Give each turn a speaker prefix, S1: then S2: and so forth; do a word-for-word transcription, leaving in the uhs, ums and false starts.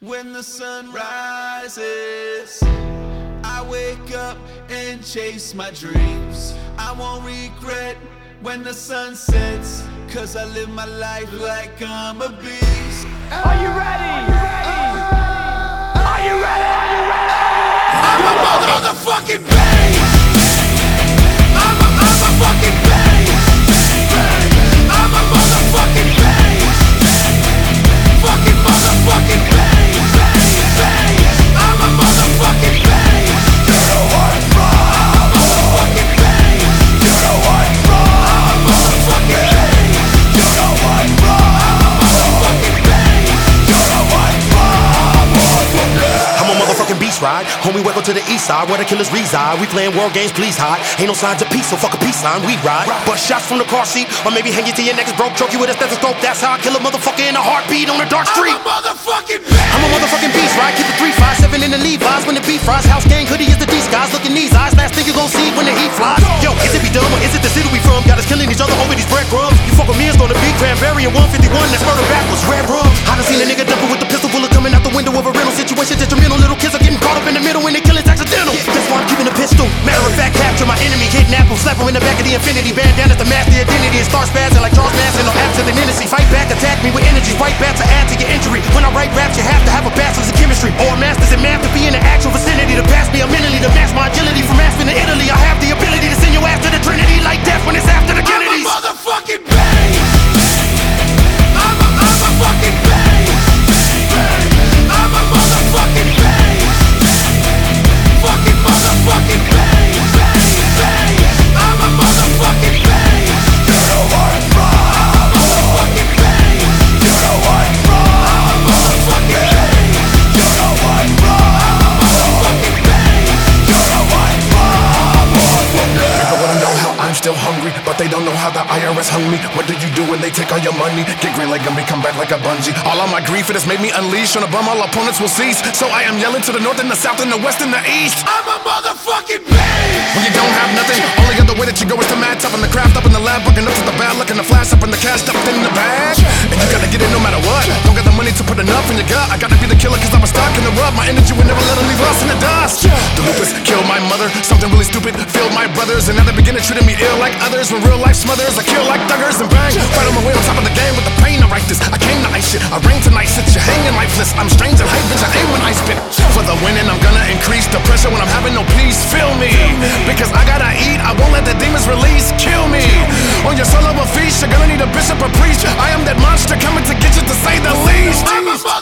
S1: When the sun rises, I wake up and chase my dreams. I won't regret when the sun sets, cause I live my life like I'm a beast.
S2: Are you ready? Are you ready? Are you ready?
S1: I'm a motherfucking bass. I'm a, I'm a fucking bass. I'm a motherfucking bass. Fucking motherfucking bass. I'm a motherfucking bass. You know what's wrong. Motherfucking bass. You know what's wrong. Motherfucking bass. You know what's wrong. Motherfucking bass. You know what's wrong.
S3: I'm a motherfucking beast ride. Homie, welcome to the east side where the killers reside. We playing war games, please hide. Ain't no signs of peace, so fuck a peace sign, we ride. Bust shots from the car seat, or maybe hang you to your next broke, choke you with a stethoscope. That's how I kill a motherfucker in a heartbeat on a dark street.
S1: I'm a motherfucking bass.
S3: I'm a motherfucking beast ride. Keep it three five seven in the Levi's when the beat fries. House gang hoodie is the D-skies. Look in these eyes, last thing you gon' see when the heat flies. Yo, is it be dumb or is it the city we from? Got us killing each other over these breadcrumbs. You fuck with me, it's gonna be cranberry and one fifty-one. That's murder backwards, red rum. I done seen a nigga dumping with the pistol bullet coming out the window of a rental situation. Detrimental, little kids are getting caught up in the middle when they kill it's accidental. That's why I'm keeping a pistol. Matter of fact, capture my enemy, kidnap him, slap him in the back of the infinity. Bandana's to mask the identity and start spazzing like Charles Manson. No absent tendency. Fight back, attack me with energy. Fight back to add to your injury. When I write raps, you have to have a bachelor's in chemistry or a master's in math to be in the actual vicinity. To pass me a mentally, to match my agility from Aspen to Italy. I have the ability to send your ass to the Trinity like death when it's after the Kennedys.
S1: I'm a motherfucking bass. I'm a, I'm a fucking bass. I'm a motherfucking bass. Fucking motherfucking bass. I'm a motherfucking bass. You know what's wrong. Motherfucking bass. You know what's wrong. Motherfucking bass. You know what's wrong. Motherfucking bass. You know what's wrong.
S4: People wanna know how I'm still hungry, but they don't know how the I R S hung me. What do you do when they take all your money? Get green like Gumby, come back like a bungee. All of my grief, it has made me unleash. On a bum, all opponents will cease. So I am yelling to the north and the south and the west and the east.
S1: I'm a motherfucking bass.
S4: When you don't have nothing, only other way that you go is to mad top in the craft up in the lab, bucking up to the bad luck and the flash up in the cash stuffed in the bag. And you gotta get it no matter what. Don't got the money to put enough in your gut. I gotta be the killer cause I'm a stock in the rub. My energy will never let her leave us in the dust. The lupus killed my mother, something really stupid filled my brothers. And now they begin to treat me ill like others. When real life smothers, I kill like thuggers and bang. Right on my way on top of the game with the pain. I write this, I came to ice shit. I rain tonight, sit you hanging lifeless. I'm strange and hype, bitch, I aim when I spit. For the winning, I'm gonna increase the pressure when I'm having no peace. Feel me, because I gotta eat, I won't let the demons release. Kill me, on your solo feast, you're gonna need a bishop or priest. I am that monster coming to get you to say the least.
S1: I'm a